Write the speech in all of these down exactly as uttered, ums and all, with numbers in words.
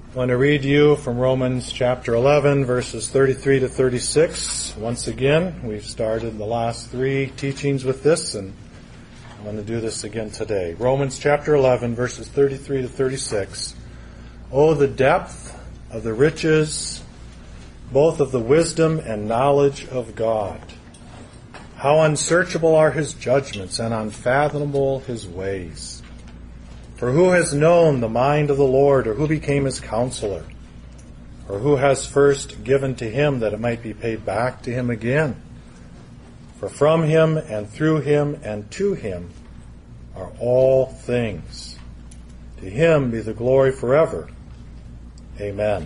I want to read to you from Romans chapter eleven, verses thirty-three to thirty-six. Once again, we've started the last three teachings with this, and I want to do this again today. Romans chapter eleven, verses thirty-three to thirty-six. Oh, the depth of the riches, both of the wisdom and knowledge of God. How unsearchable are his judgments and unfathomable his ways. For who has known the mind of the Lord, or who became his counselor? Or who has first given to him that it might be paid back to him again? For from him and through him and to him are all things. To him be the glory forever. Amen.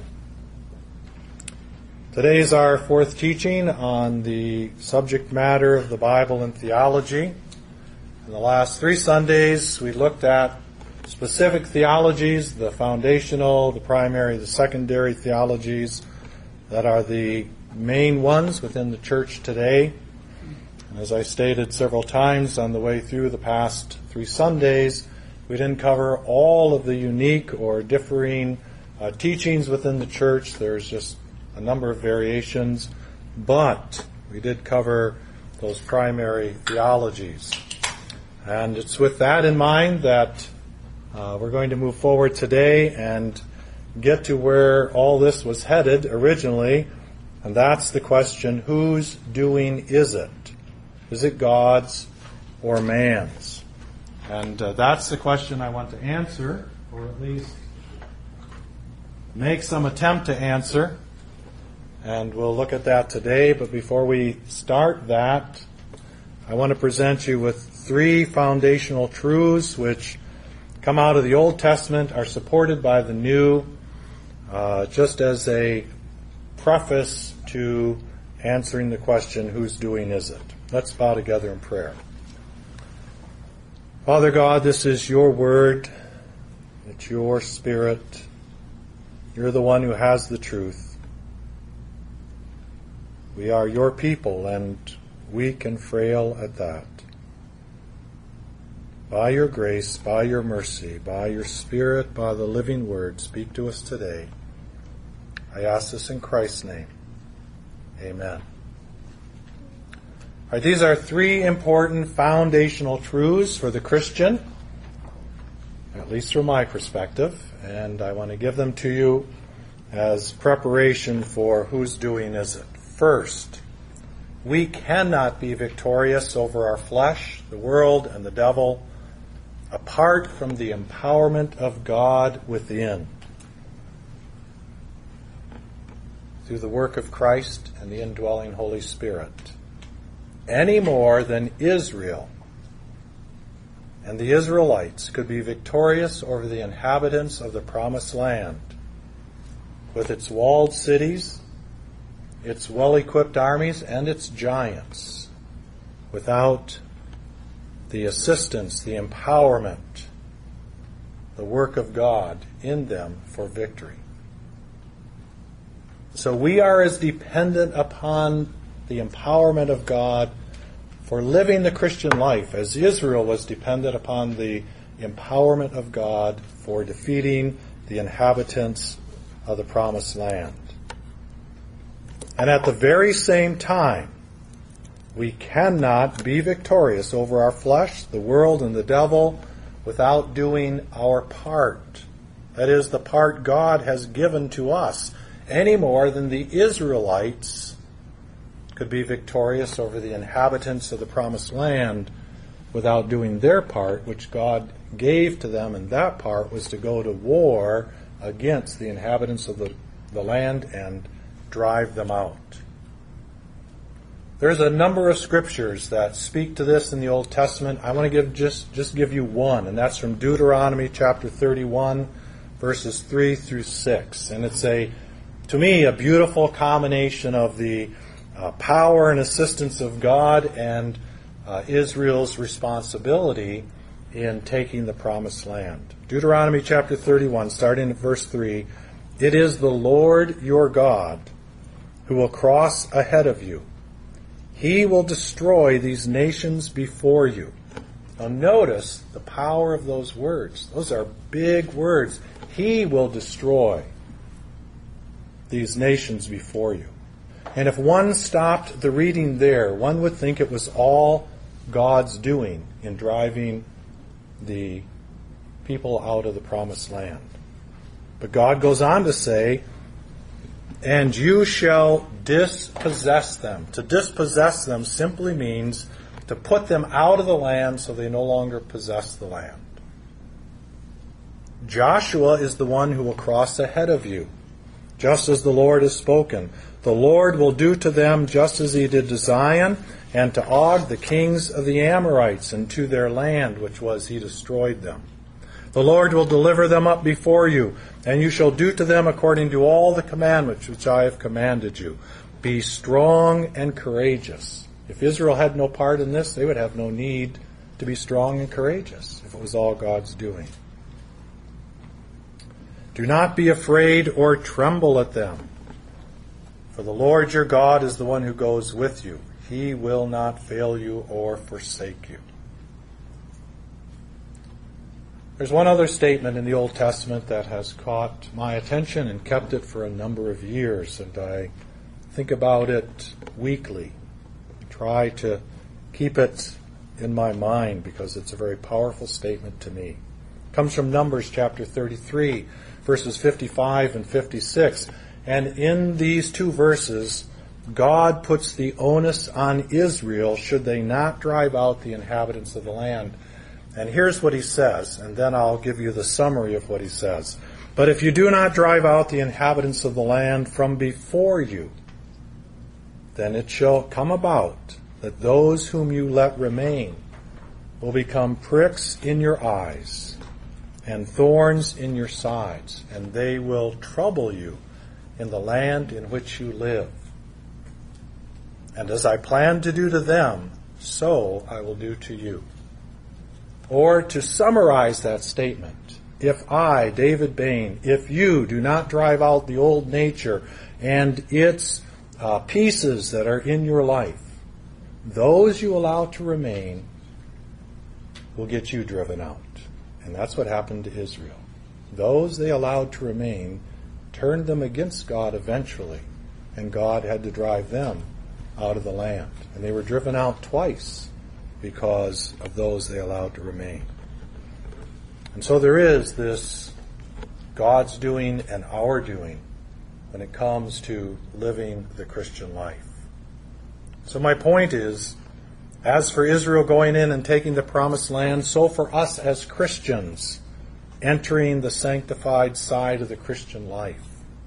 Today is our fourth teaching on the subject matter of the Bible and theology. In the last three Sundays, we looked at specific theologies, the foundational, the primary, the secondary theologies that are the main ones within the church today. And as I stated several times on the way through the past three Sundays, we didn't cover all of the unique or differing uh, teachings within the church. There's just a number of variations, but we did cover those primary theologies. And it's with that in mind that Uh, we're going to move forward today and get to where all this was headed originally, and that's the question, whose doing is it? Is it God's or man's? And uh, that's the question I want to answer, or at least make some attempt to answer, and we'll look at that today. But before we start that, I want to present you with three foundational truths which come out of the Old Testament, are supported by the New, uh, just as a preface to answering the question, whose doing is it? Let's bow together in prayer. Father God, this is your word. It's your Spirit. You're the one who has the truth. We are your people, and weak and frail at that. By your grace, by your mercy, by your Spirit, by the living word, speak to us today. I ask this in Christ's name. Amen. All right, these are three important foundational truths for the Christian, at least from my perspective, and I want to give them to you as preparation for whose doing is it. First, we cannot be victorious over our flesh, the world, and the devil apart from the empowerment of God within, through the work of Christ and the indwelling Holy Spirit, any more than Israel and the Israelites could be victorious over the inhabitants of the Promised Land, with its walled cities, its well-equipped armies, and its giants, without the assistance, the empowerment, the work of God in them for victory. So we are as dependent upon the empowerment of God for living the Christian life as Israel was dependent upon the empowerment of God for defeating the inhabitants of the Promised Land. And at the very same time, we cannot be victorious over our flesh, the world, and the devil without doing our part. That is, the part God has given to us, any more than the Israelites could be victorious over the inhabitants of the Promised Land without doing their part, which God gave to them, and that part was to go to war against the inhabitants of the, the land and drive them out. There's a number of scriptures that speak to this in the Old Testament. I want to give just, just give you one, and that's from Deuteronomy chapter thirty-one, verses three through six. And it's a, to me, a beautiful combination of the uh, power and assistance of God and uh, Israel's responsibility in taking the Promised Land. Deuteronomy chapter thirty-one, starting at verse three, "It is the Lord your God who will cross ahead of you. He will destroy these nations before you." Now notice the power of those words. Those are big words. He will destroy these nations before you. And if one stopped the reading there, one would think it was all God's doing in driving the people out of the promised land. But God goes on to say, and you shall dispossess them. To dispossess them simply means to put them out of the land so they no longer possess the land. Joshua is the one who will cross ahead of you, just as the Lord has spoken. The Lord will do to them just as he did to Zion and to Og, the kings of the Amorites, and to their land, which was he destroyed them. The Lord will deliver them up before you, and you shall do to them according to all the commandments which I have commanded you. Be strong and courageous. If Israel had no part in this, they would have no need to be strong and courageous if it was all God's doing. Do not be afraid or tremble at them, for the Lord your God is the one who goes with you. He will not fail you or forsake you. There's one other statement in the Old Testament that has caught my attention and kept it for a number of years, and I think about it weekly. I try to keep it in my mind because it's a very powerful statement to me. It comes from Numbers chapter thirty-three, verses fifty-five and fifty-six. And in these two verses, God puts the onus on Israel should they not drive out the inhabitants of the land. And here's what he says, and then I'll give you the summary of what he says. But if you do not drive out the inhabitants of the land from before you, then it shall come about that those whom you let remain will become pricks in your eyes and thorns in your sides, and they will trouble you in the land in which you live. And as I planned to do to them, so I will do to you. Or to summarize that statement, if I, David Bain, if you do not drive out the old nature and its uh, pieces that are in your life, those you allow to remain will get you driven out. And that's what happened to Israel. Those they allowed to remain turned them against God eventually, and God had to drive them out of the land. And they were driven out twice because of those they allowed to remain. And so there is this God's doing and our doing when it comes to living the Christian life. So my point is, as for Israel going in and taking the promised land, so for us as Christians entering the sanctified side of the Christian life,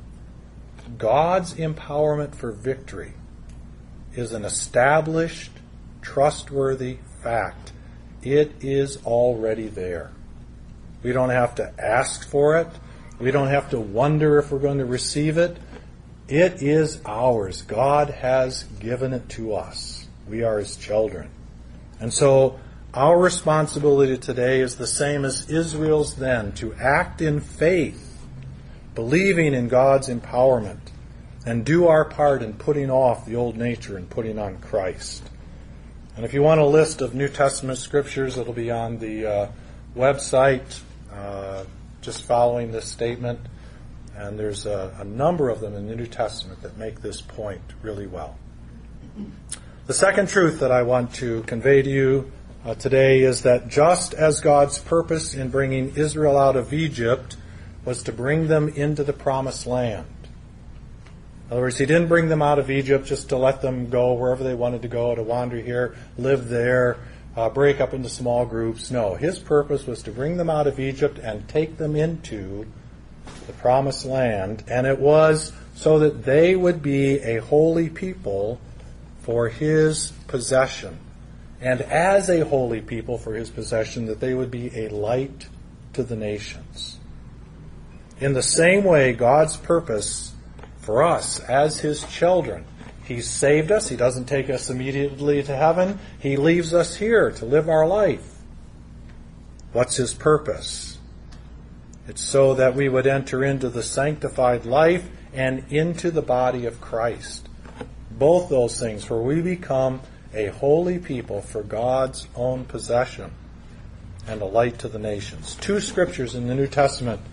God's empowerment for victory is an established, trustworthy fact. It is already there. We don't have to ask for it. We don't have to wonder if we're going to receive it. It is ours. God has given it to us. We are his children. And so our responsibility today is the same as Israel's then, to act in faith, believing in God's empowerment, and do our part in putting off the old nature and putting on Christ. And if you want a list of New Testament scriptures, it'll be on the uh, website, uh, just following this statement. And there's a, a number of them in the New Testament that make this point really well. The second truth that I want to convey to you uh, today is that just as God's purpose in bringing Israel out of Egypt was to bring them into the promised land. In other words, he didn't bring them out of Egypt just to let them go wherever they wanted to go, to wander here, live there, uh, break up into small groups. No, his purpose was to bring them out of Egypt and take them into the promised land, and it was so that they would be a holy people for his possession. And as a holy people for his possession, that they would be a light to the nations. In the same way, God's purpose for us as his children, he saved us. He doesn't take us immediately to heaven. He leaves us here to live our life. What's his purpose? It's so that we would enter into the sanctified life and into the body of Christ. Both those things, where we become a holy people for God's own possession and a light to the nations. Two scriptures in the New Testament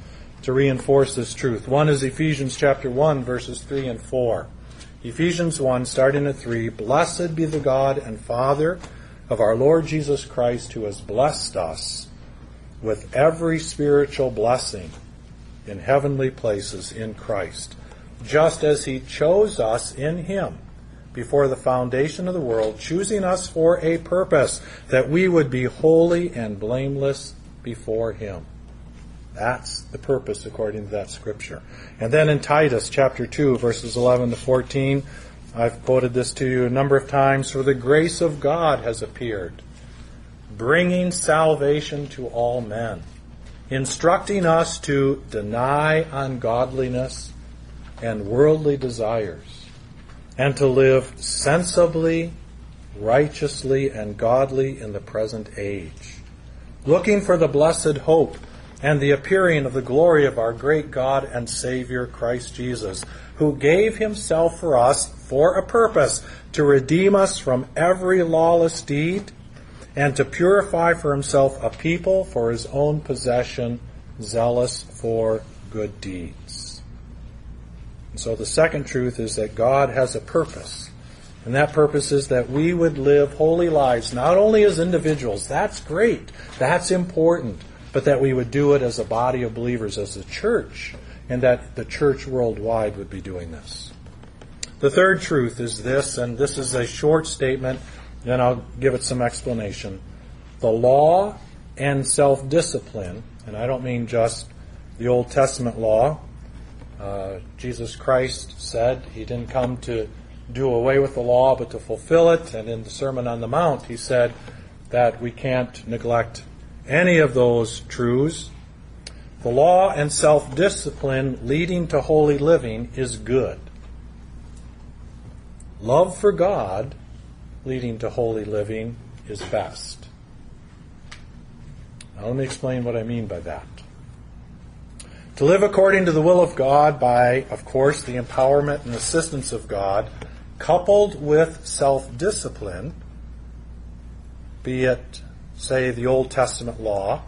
to reinforce this truth. One is Ephesians chapter one, verses three and four. Ephesians one, starting at three, "Blessed be the God and Father of our Lord Jesus Christ, who has blessed us with every spiritual blessing in heavenly places in Christ, just as he chose us in him before the foundation of the world, choosing us for a purpose, that we would be holy and blameless before him." That's the purpose according to that scripture. And then in Titus chapter two, verses eleven to fourteen, I've quoted this to you a number of times, "For the grace of God has appeared, bringing salvation to all men, instructing us to deny ungodliness and worldly desires, and to live sensibly, righteously, and godly in the present age, looking for the blessed hope and the appearing of the glory of our great God and Savior, Christ Jesus, who gave himself for us for a purpose, to redeem us from every lawless deed, and to purify for himself a people for his own possession, zealous for good deeds." And so the second truth is that God has a purpose. And that purpose is that we would live holy lives, not only as individuals. That's great. That's important. But that we would do it as a body of believers, as a church, and that the church worldwide would be doing this. The third truth is this, and this is a short statement, then I'll give it some explanation. The law and self-discipline, and I don't mean just the Old Testament law. Uh, Jesus Christ said he didn't come to do away with the law, but to fulfill it. And in the Sermon on the Mount, he said that we can't neglect any of those truths. The law and self-discipline leading to holy living is good. Love for God leading to holy living is best. Now let me explain what I mean by that. To live according to the will of God by, of course, the empowerment and assistance of God, coupled with self-discipline, be it, say, the Old Testament law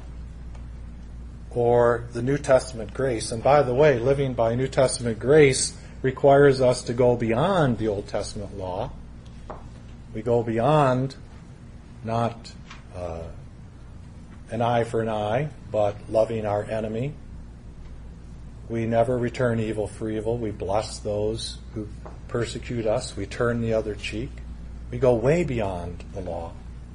or the New Testament grace. And by the way, living by New Testament grace requires us to go beyond the Old Testament law. We go beyond not uh, an eye for an eye, but loving our enemy. We never return evil for evil. We bless those who persecute us. We turn the other cheek. We go way beyond the law.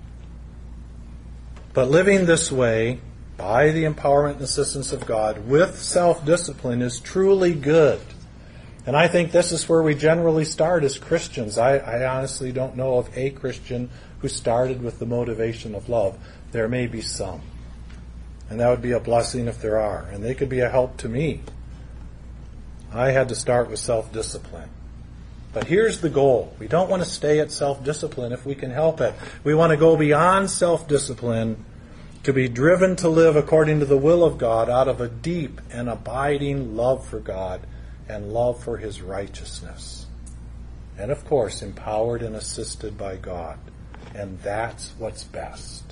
But living this way, by the empowerment and assistance of God, with self-discipline, is truly good. And I think this is where we generally start as Christians. I, I honestly don't know of a Christian who started with the motivation of love. There may be some. And that would be a blessing if there are. And they could be a help to me. I had to start with self-discipline. But here's the goal. We don't want to stay at self-discipline if we can help it. We want to go beyond self-discipline to be driven to live according to the will of God out of a deep and abiding love for God and love for his righteousness. And of course, empowered and assisted by God. And that's what's best.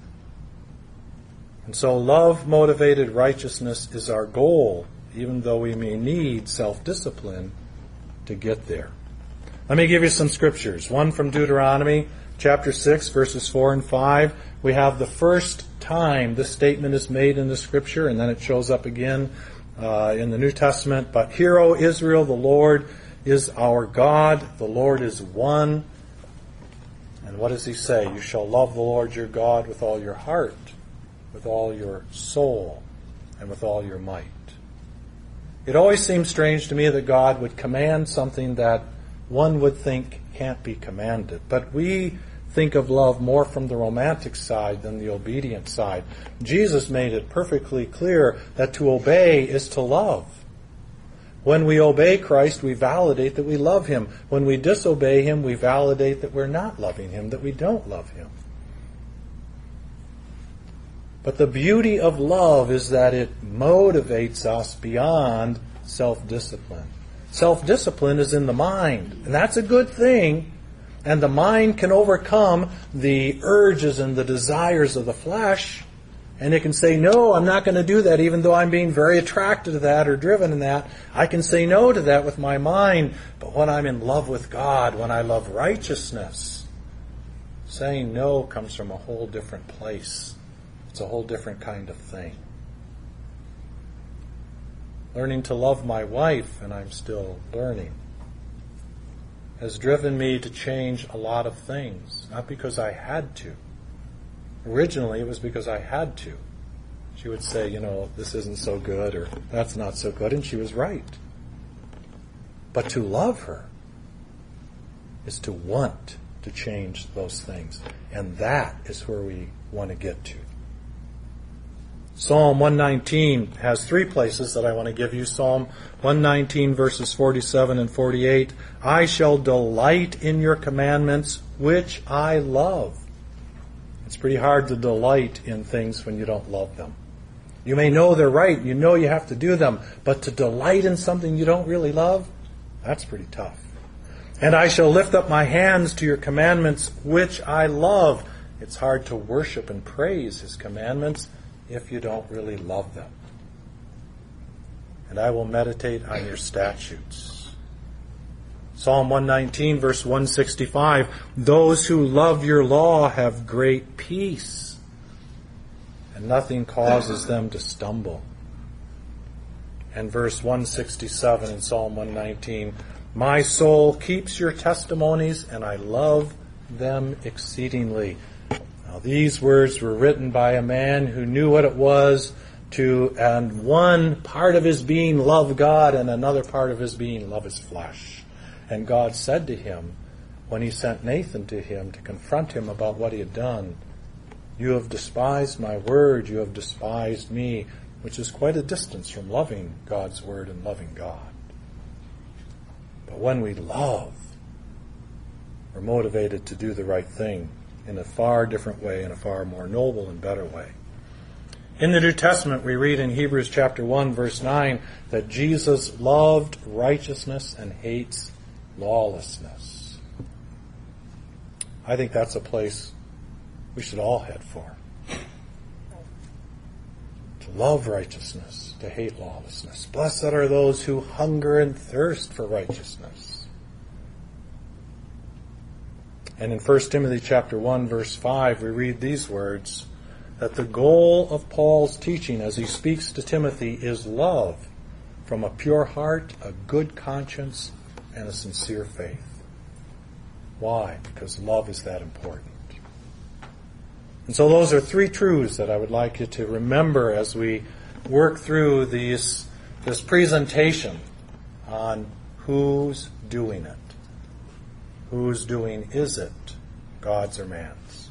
And so love-motivated righteousness is our goal, even though we may need self-discipline to get there. Let me give you some scriptures. One from Deuteronomy chapter six, verses four and five. We have the first time this statement is made in the scripture, and then it shows up again uh, in the New Testament. But hear, O Israel, the Lord is our God. The Lord is one. And what does he say? You shall love the Lord your God with all your heart, with all your soul, and with all your might. It always seems strange to me that God would command something that one would think can't be commanded. But we think of love more from the romantic side than the obedient side. Jesus made it perfectly clear that to obey is to love. When we obey Christ, we validate that we love him. When we disobey him, we validate that we're not loving him, that we don't love him. But the beauty of love is that it motivates us beyond self-discipline. Self-discipline is in the mind, and that's a good thing. And the mind can overcome the urges and the desires of the flesh, And it can say, no, I'm not going to do that, even though I'm being very attracted to that or driven in that. I can say no to that with my mind. But when I'm in love with God, when I love righteousness, saying no comes from a whole different place. It's a whole different kind of thing. Learning to love my wife, and I'm still learning, has driven me to change a lot of things. Not because I had to. Originally, it was because I had to. She would say, you know, this isn't so good, or that's not so good, and she was right. But to love her is to want to change those things. And that is where we want to get to. Psalm one nineteen has three places that I want to give you. Psalm one nineteen, verses forty-seven and forty-eight. I shall delight in your commandments, which I love. It's pretty hard to delight in things when you don't love them. You may know they're right, you know you have to do them, but to delight in something you don't really love, that's pretty tough. And I shall lift up my hands to your commandments, which I love. It's hard to worship and praise His commandments if you don't really love them. And I will meditate on your statutes. Psalm one nineteen, verse one sixty-five, those who love your law have great peace, and nothing causes them to stumble. And verse one sixty-seven in Psalm one nineteen, my soul keeps your testimonies, and I love them exceedingly. Now, these words were written by a man who knew what it was to, and one part of his being love God, and another part of his being love his flesh. And God said to him, when He sent Nathan to him to confront him about what he had done, you have despised my word, you have despised me, which is quite a distance from loving God's word and loving God. But when we love, we're motivated to do the right thing in a far different way, in a far more noble and better way. In the New Testament, we read in Hebrews chapter one, verse nine, that Jesus loved righteousness and hates lawlessness. I think that's a place we should all head for. To love righteousness, to hate lawlessness. Blessed are those who hunger and thirst for righteousness. And in First Timothy chapter one, verse five, we read these words, that the goal of Paul's teaching as he speaks to Timothy is love from a pure heart, a good conscience, and a sincere faith. Why? Because love is that important. And so those are three truths that I would like you to remember as we work through these, this presentation on who's doing it. Whose doing is it? God's or man's?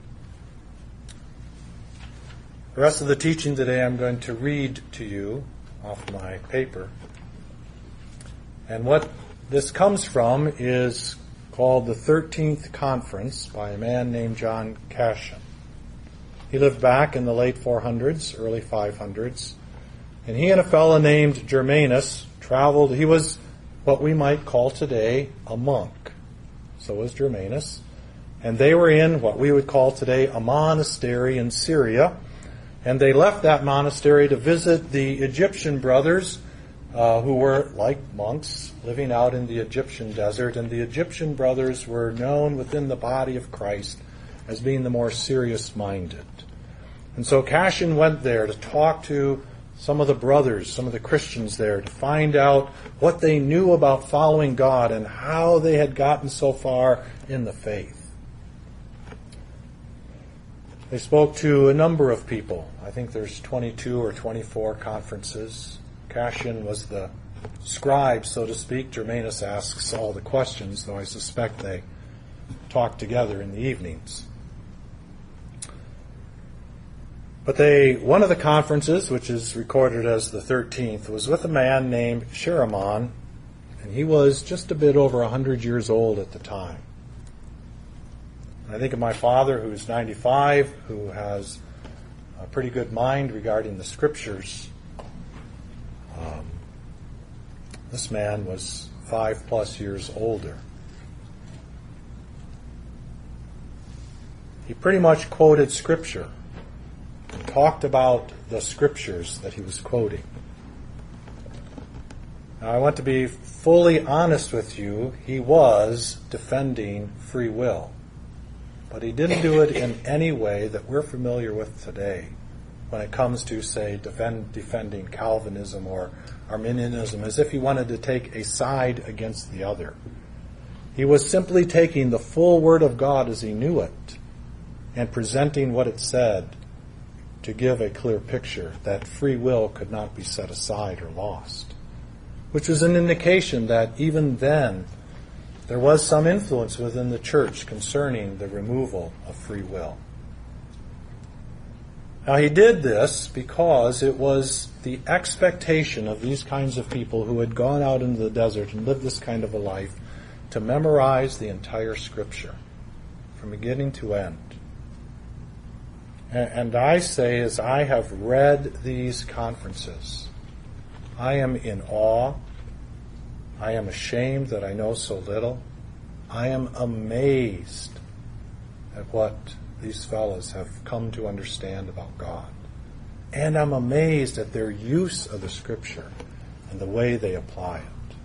The rest of the teaching today I'm going to read to you off my paper. And what this comes from is called the thirteenth Conference by a man named John Cassian. He lived back in the late four hundreds, early five hundreds, and he and a fellow named Germanus traveled. He was what we might call today a monk. So was Germanus. And they were in what we would call today a monastery in Syria. And they left that monastery to visit the Egyptian brothers uh, who were like monks living out in the Egyptian desert. And the Egyptian brothers were known within the body of Christ as being the more serious-minded. And so Cassian went there to talk to some of the brothers, some of the Christians there, to find out what they knew about following God and how they had gotten so far in the faith. They spoke to a number of people. I think there's twenty-two or twenty-four conferences. Cassian was the scribe, so to speak. Germanus asks all the questions, though I suspect they talk together in the evenings. But they, one of the conferences, which is recorded as the thirteenth, was with a man named Sharamon, and he was just a bit over one hundred years old at the time. I think of my father, who's ninety-five, who has a pretty good mind regarding the Scriptures. Um, this man was five plus years older. He pretty much quoted Scripture and talked about the scriptures that he was quoting. Now, I want to be fully honest with you. He was defending free will. But he didn't do it in any way that we're familiar with today when it comes to, say, defend, defending Calvinism or Arminianism, as if he wanted to take a side against the other. He was simply taking the full Word of God as he knew it and presenting what it said to give a clear picture that free will could not be set aside or lost, which was an indication that even then there was some influence within the church concerning the removal of free will. Now, he did this because it was the expectation of these kinds of people who had gone out into the desert and lived this kind of a life to memorize the entire Scripture from beginning to end. And I say, as I have read these conferences, I am in awe. I am ashamed that I know so little. I am amazed at what these fellows have come to understand about God. And I'm amazed at their use of the Scripture and the way they apply it.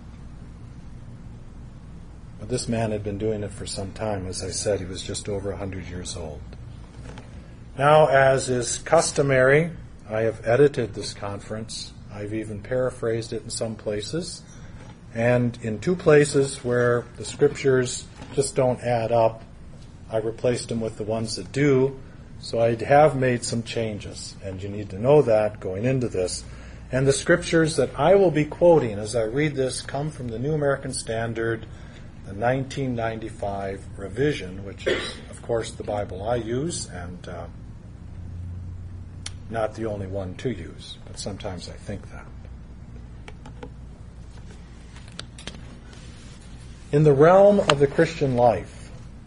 But this man had been doing it for some time. As I said, he was just over one hundred years old. Now, as is customary, I have edited this conference. I've even paraphrased it in some places. And in two places where the Scriptures just don't add up, I replaced them with the ones that do. So I have made some changes, and you need to know that going into this. And the Scriptures that I will be quoting as I read this come from the New American Standard, the nineteen ninety-five revision, which is, of course, the Bible I use, and uh, not the only one to use, but sometimes I think that. In the realm of the Christian life,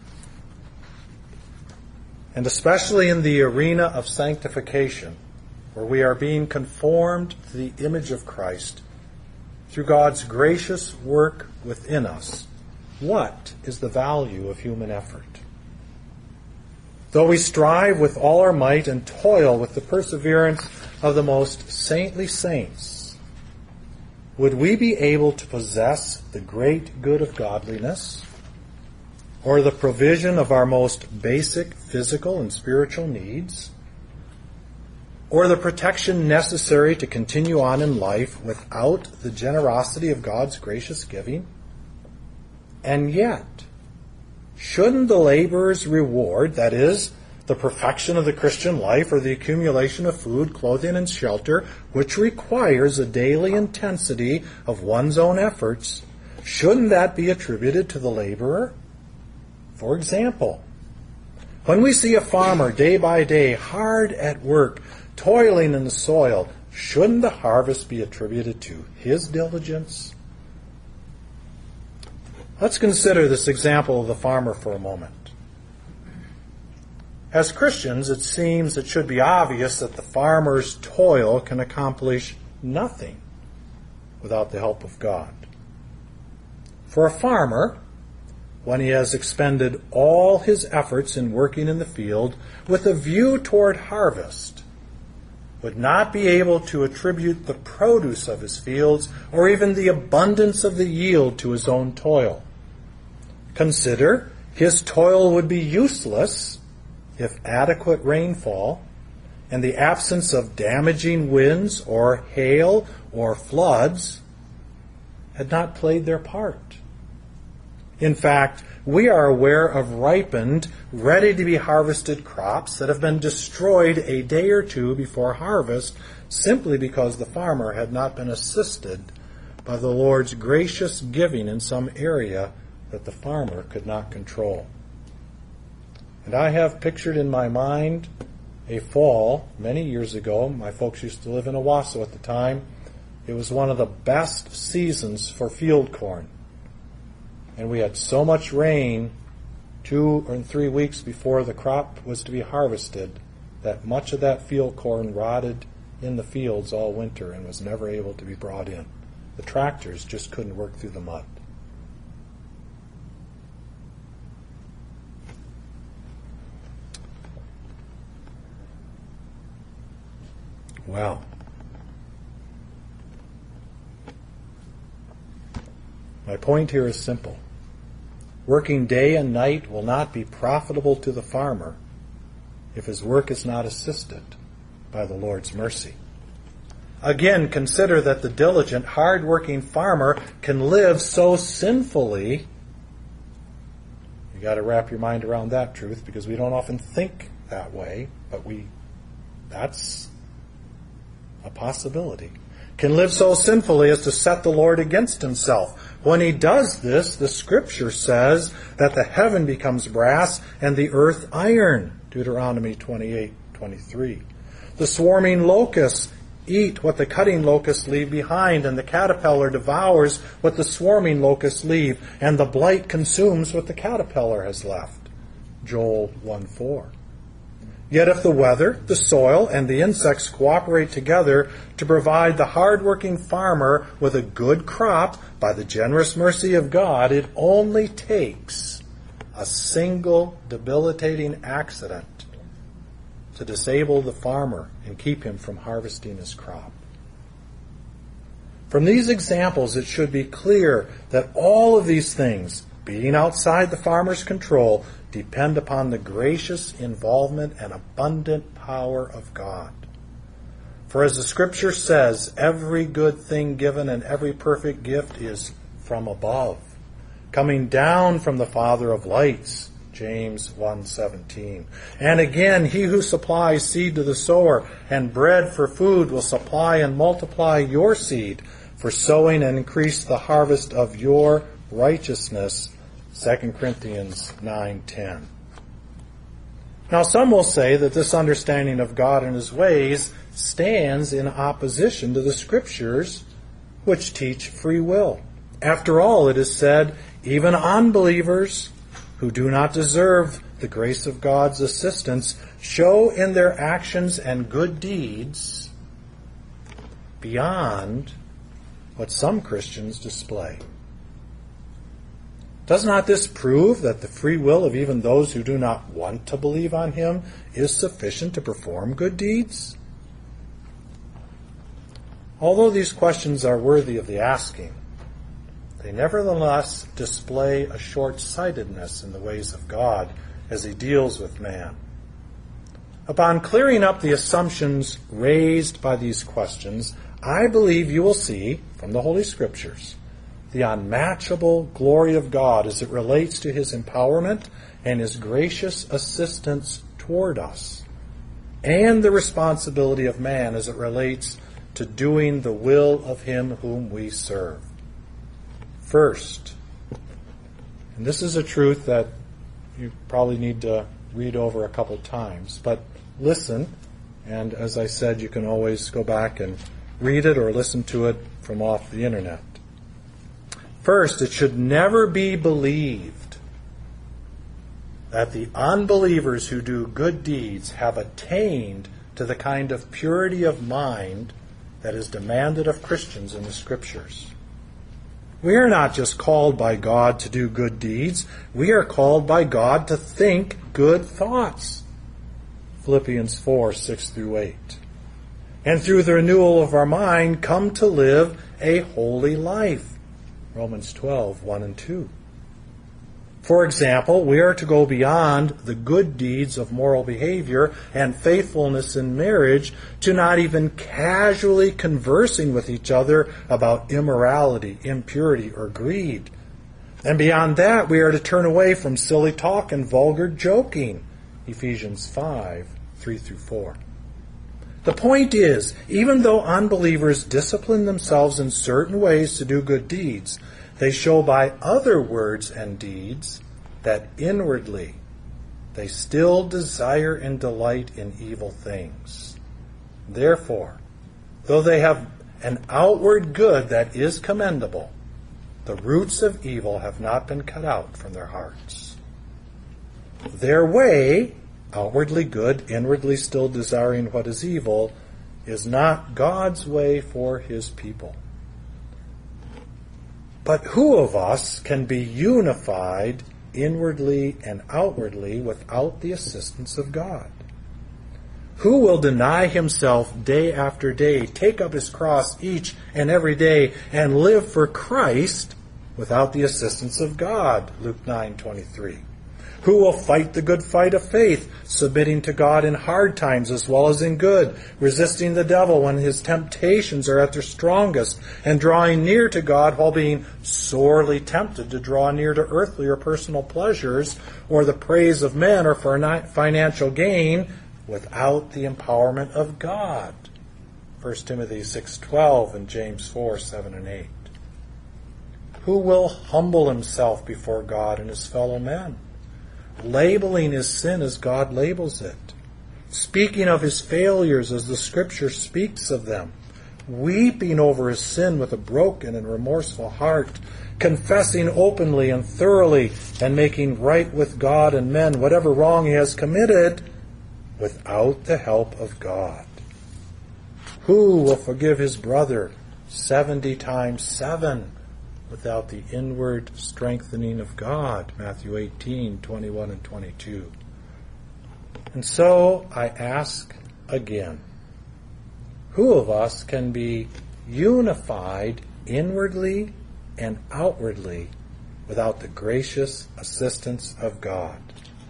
and especially in the arena of sanctification, where we are being conformed to the image of Christ through God's gracious work within us, what is the value of human effort? Though we strive with all our might and toil with the perseverance of the most saintly saints, would we be able to possess the great good of godliness, or the provision of our most basic physical and spiritual needs, or the protection necessary to continue on in life without the generosity of God's gracious giving? And yet, shouldn't the laborer's reward, that is, the perfection of the Christian life or the accumulation of food, clothing, and shelter, which requires a daily intensity of one's own efforts, shouldn't that be attributed to the laborer? For example, when we see a farmer day by day hard at work, toiling in the soil, shouldn't the harvest be attributed to his diligence? Let's consider this example of the farmer for a moment. As Christians, it seems it should be obvious that the farmer's toil can accomplish nothing without the help of God. For a farmer, when he has expended all his efforts in working in the field with a view toward harvest, would not be able to attribute the produce of his fields or even the abundance of the yield to his own toil. Consider, his toil would be useless if adequate rainfall and the absence of damaging winds or hail or floods had not played their part. In fact, we are aware of ripened, ready to be harvested crops that have been destroyed a day or two before harvest simply because the farmer had not been assisted by the Lord's gracious giving in some area that the farmer could not control. And I have pictured in my mind a fall many years ago. My folks used to live in Owasso at the time. It was one of the best seasons for field corn. And we had so much rain two or three weeks before the crop was to be harvested that much of that field corn rotted in the fields all winter and was never able to be brought in. The tractors just couldn't work through the mud. well. My point here is simple. Working day and night will not be profitable to the farmer if his work is not assisted by the Lord's mercy. Again, consider that the diligent, hard-working farmer can live so sinfully. You got to wrap your mind around that truth, because we don't often think that way, but we that's a possibility. Can live so sinfully as to set the Lord against himself. When he does this, the Scripture says that the heaven becomes brass and the earth iron. Deuteronomy twenty-eight twenty-three. The swarming locusts eat what the cutting locusts leave behind, and the caterpillar devours what the swarming locusts leave, and the blight consumes what the caterpillar has left. Joel one four. Yet if the weather, the soil, and the insects cooperate together to provide the hard-working farmer with a good crop by the generous mercy of God, it only takes a single debilitating accident to disable the farmer and keep him from harvesting his crop. From these examples, it should be clear that all of these things, being outside the farmer's control, depend upon the gracious involvement and abundant power of God. For as the Scripture says, every good thing given and every perfect gift is from above, coming down from the Father of lights, James one seventeen. And again, he who supplies seed to the sower and bread for food will supply and multiply your seed for sowing and increase the harvest of your righteousness, Second Corinthians nine ten. Now some will say that this understanding of God and his ways stands in opposition to the Scriptures, which teach free will. After all, it is said, even unbelievers who do not deserve the grace of God's assistance show in their actions and good deeds beyond what some Christians display. Does not this prove that the free will of even those who do not want to believe on him is sufficient to perform good deeds? Although these questions are worthy of the asking, they nevertheless display a short-sightedness in the ways of God as he deals with man. Upon clearing up the assumptions raised by these questions, I believe you will see, from the Holy Scriptures, the unmatchable glory of God as it relates to his empowerment and his gracious assistance toward us, and the responsibility of man as it relates to doing the will of him whom we serve. First, and this is a truth that you probably need to read over a couple times, but listen, and as I said, you can always go back and read it or listen to it from off the internet. First, it should never be believed that the unbelievers who do good deeds have attained to the kind of purity of mind that is demanded of Christians in the Scriptures. We are not just called by God to do good deeds. We are called by God to think good thoughts. Philippians four, six through eight. And through the renewal of our mind, come to live a holy life. Romans twelve, one and two. For example, we are to go beyond the good deeds of moral behavior and faithfulness in marriage to not even casually conversing with each other about immorality, impurity, or greed. And beyond that, we are to turn away from silly talk and vulgar joking. Ephesians five, three through four. The point is, even though unbelievers discipline themselves in certain ways to do good deeds, they show by other words and deeds that inwardly they still desire and delight in evil things. Therefore, though they have an outward good that is commendable, the roots of evil have not been cut out from their hearts. Their way, outwardly good, inwardly still desiring what is evil, is not God's way for his people. But who of us can be unified inwardly and outwardly without the assistance of God? Who will deny himself day after day, take up his cross each and every day, and live for Christ without the assistance of God? Luke nine twenty-three. Who will fight the good fight of faith, submitting to God in hard times as well as in good, resisting the devil when his temptations are at their strongest, and drawing near to God while being sorely tempted to draw near to earthly or personal pleasures, or the praise of men, or for financial gain, without the empowerment of God? First Timothy six twelve and James four seven and eight. Who will humble himself before God and his fellow men, labeling his sin as God labels it, speaking of his failures as the Scripture speaks of them, weeping over his sin with a broken and remorseful heart, confessing openly and thoroughly, and making right with God and men whatever wrong he has committed, without the help of God? Who will forgive his brother seventy times seven without the inward strengthening of God? Matthew eighteen twenty-one and twenty-two. And so I ask again, who of us can be unified inwardly and outwardly without the gracious assistance of God?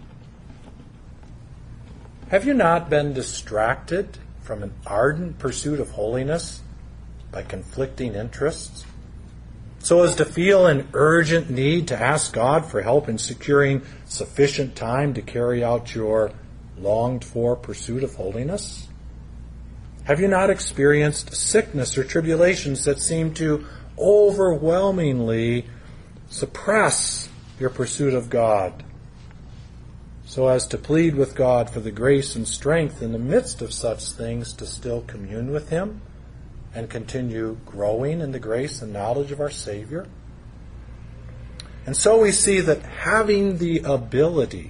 Have you not been distracted from an ardent pursuit of holiness by conflicting interests, so as to feel an urgent need to ask God for help in securing sufficient time to carry out your longed-for pursuit of holiness? Have you not experienced sickness or tribulations that seem to overwhelmingly suppress your pursuit of God, so as to plead with God for the grace and strength in the midst of such things to still commune with Him and continue growing in the grace and knowledge of our Savior? And so we see that having the ability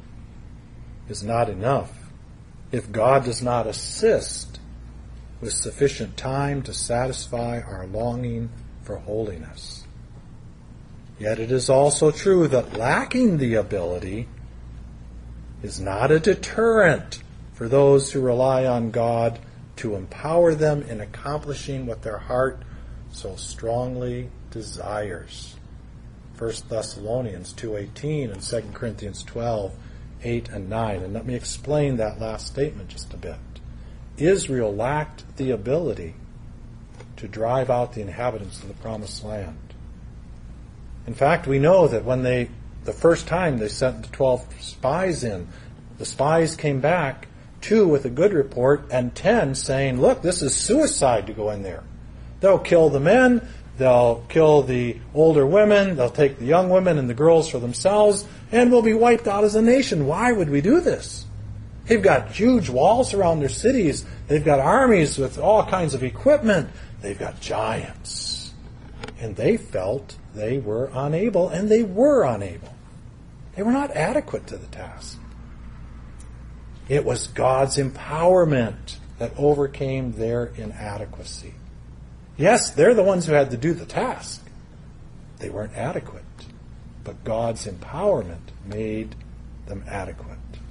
is not enough if God does not assist with sufficient time to satisfy our longing for holiness. Yet it is also true that lacking the ability is not a deterrent for those who rely on God to empower them in accomplishing what their heart so strongly desires. First Thessalonians two eighteen and Second Corinthians twelve eight and nine. And let me explain that last statement just a bit. Israel lacked the ability to drive out the inhabitants of the promised land. In fact, we know that when they, the first time they sent the twelve spies in, the spies came back, two with a good report, and ten saying, look, this is suicide to go in there. They'll kill the men, they'll kill the older women, they'll take the young women and the girls for themselves, and we'll be wiped out as a nation. Why would we do this? They've got huge walls around their cities. They've got armies with all kinds of equipment. They've got giants. And they felt they were unable, and they were unable. They were not adequate to the task. It was God's empowerment that overcame their inadequacy. Yes, they're the ones who had to do the task. They weren't adequate. But God's empowerment made them adequate.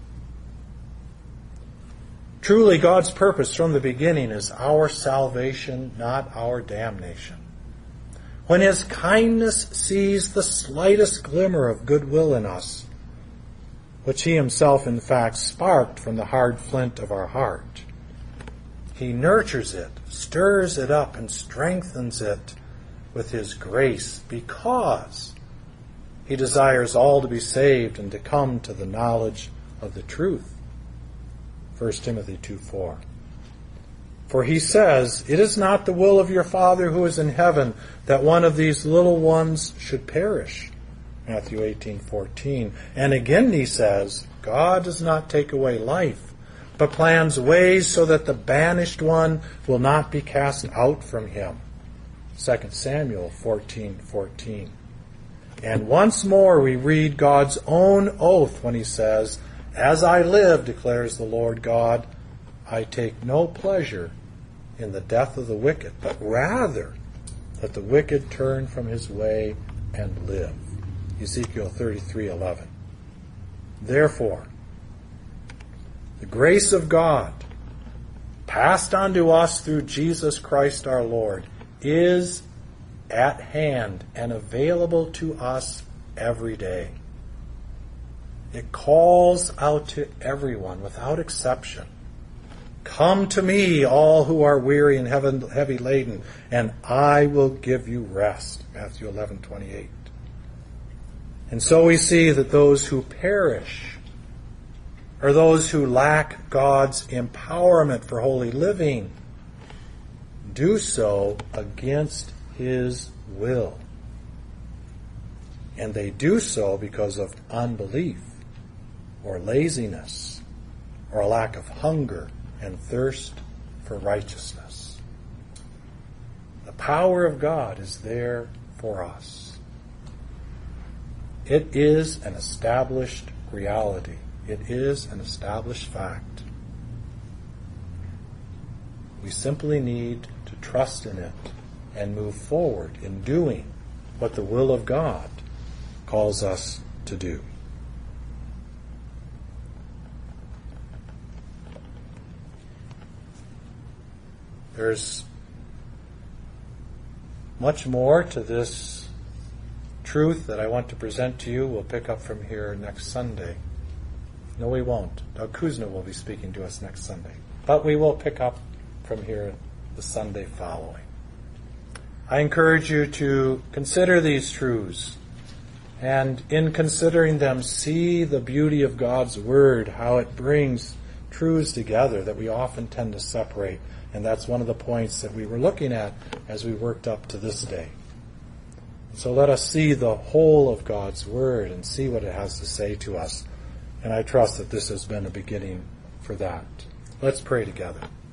Truly, God's purpose from the beginning is our salvation, not our damnation. When His kindness sees the slightest glimmer of goodwill in us, which He Himself, in fact, sparked from the hard flint of our heart, He nurtures it, stirs it up, and strengthens it with His grace, because He desires all to be saved and to come to the knowledge of the truth. First Timothy two four. For He says, it is not the will of your Father who is in heaven that one of these little ones should perish. Matthew eighteen fourteen. And again He says, God does not take away life, but plans ways so that the banished one will not be cast out from Him. Second Samuel fourteen fourteen. And once more we read God's own oath when He says, as I live, declares the Lord God, I take no pleasure in the death of the wicked, but rather that the wicked turn from his way and live. Ezekiel thirty-three eleven. Therefore, the grace of God passed on to us through Jesus Christ our Lord, is at hand and available to us every day. It calls out to everyone without exception. Come to me, all who are weary and heavy laden, and I will give you rest. Matthew eleven twenty-eight. And so we see that those who perish are those who lack God's empowerment for holy living, do so against His will. And they do so because of unbelief, or laziness, or a lack of hunger and thirst for righteousness. The power of God is there for us. It is an established reality. It is an established fact. We simply need to trust in it and move forward in doing what the will of God calls us to do. There's much more to this truth that I want to present to you. We'll pick up from here next Sunday. No, we won't. Doug Kuzna will be speaking to us next Sunday. But we will pick up from here the Sunday following. I encourage you to consider these truths, and in considering them, see the beauty of God's Word, how it brings truths together that we often tend to separate. And that's one of the points that we were looking at as we worked up to this day. So let us see the whole of God's Word and see what it has to say to us. And I trust that this has been a beginning for that. Let's pray together.